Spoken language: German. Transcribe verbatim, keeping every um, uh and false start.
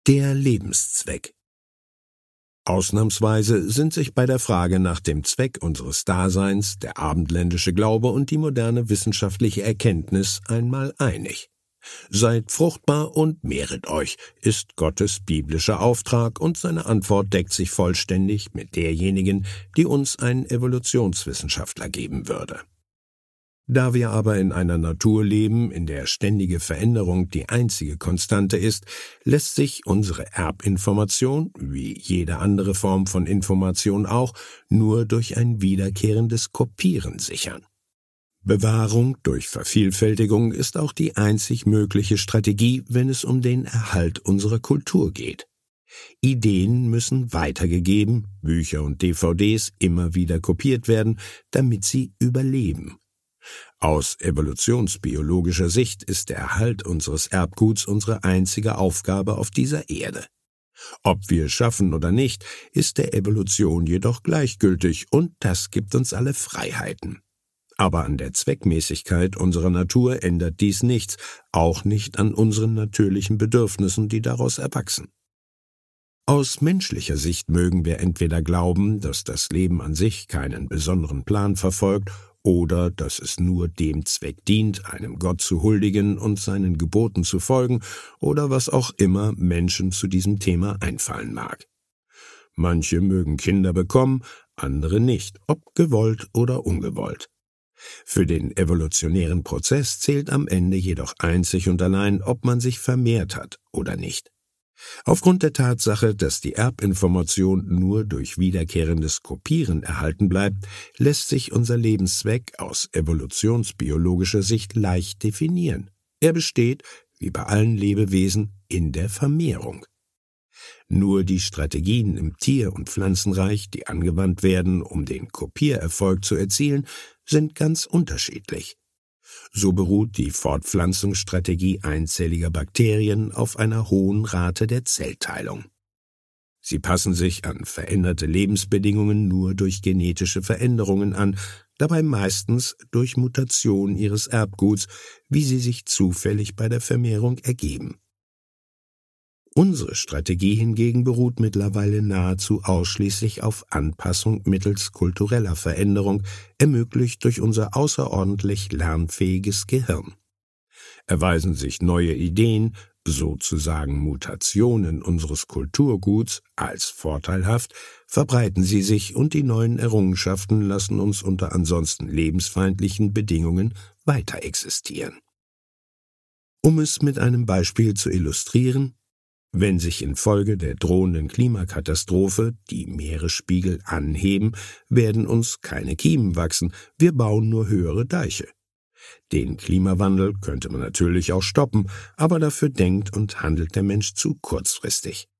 Der Lebenszweck. Ausnahmsweise sind sich bei der Frage nach dem Zweck unseres Daseins der abendländische Glaube und die moderne wissenschaftliche Erkenntnis einmal einig. Seid fruchtbar und mehret euch, ist Gottes biblischer Auftrag, und seine Antwort deckt sich vollständig mit derjenigen, die uns ein Evolutionswissenschaftler geben würde. Da wir aber in einer Natur leben, in der ständige Veränderung die einzige Konstante ist, lässt sich unsere Erbinformation, wie jede andere Form von Information auch, nur durch ein wiederkehrendes Kopieren sichern. Bewahrung durch Vervielfältigung ist auch die einzig mögliche Strategie, wenn es um den Erhalt unserer Kultur geht. Ideen müssen weitergegeben, Bücher und D V Ds immer wieder kopiert werden, damit sie überleben. Aus evolutionsbiologischer Sicht ist der Erhalt unseres Erbguts unsere einzige Aufgabe auf dieser Erde. Ob wir es schaffen oder nicht, ist der Evolution jedoch gleichgültig, und das gibt uns alle Freiheiten. Aber an der Zweckmäßigkeit unserer Natur ändert dies nichts, auch nicht an unseren natürlichen Bedürfnissen, die daraus erwachsen. Aus menschlicher Sicht mögen wir entweder glauben, dass das Leben an sich keinen besonderen Plan verfolgt, oder dass es nur dem Zweck dient, einem Gott zu huldigen und seinen Geboten zu folgen, oder was auch immer Menschen zu diesem Thema einfallen mag. Manche mögen Kinder bekommen, andere nicht, ob gewollt oder ungewollt. Für den evolutionären Prozess zählt am Ende jedoch einzig und allein, ob man sich vermehrt hat oder nicht. Aufgrund der Tatsache, dass die Erbinformation nur durch wiederkehrendes Kopieren erhalten bleibt, lässt sich unser Lebenszweck aus evolutionsbiologischer Sicht leicht definieren. Er besteht, wie bei allen Lebewesen, in der Vermehrung. Nur die Strategien im Tier- und Pflanzenreich, die angewandt werden, um den Kopiererfolg zu erzielen, sind ganz unterschiedlich. So beruht die Fortpflanzungsstrategie einzelliger Bakterien auf einer hohen Rate der Zellteilung. Sie passen sich an veränderte Lebensbedingungen nur durch genetische Veränderungen an, dabei meistens durch Mutation ihres Erbguts, wie sie sich zufällig bei der Vermehrung ergeben. Unsere Strategie hingegen beruht mittlerweile nahezu ausschließlich auf Anpassung mittels kultureller Veränderung, ermöglicht durch unser außerordentlich lernfähiges Gehirn. Erweisen sich neue Ideen, sozusagen Mutationen unseres Kulturguts, als vorteilhaft, verbreiten sie sich, und die neuen Errungenschaften lassen uns unter ansonsten lebensfeindlichen Bedingungen weiter existieren. Um es mit einem Beispiel zu illustrieren: Wenn sich infolge der drohenden Klimakatastrophe die Meeresspiegel anheben, werden uns keine Kiemen wachsen, wir bauen nur höhere Deiche. Den Klimawandel könnte man natürlich auch stoppen, aber dafür denkt und handelt der Mensch zu kurzfristig.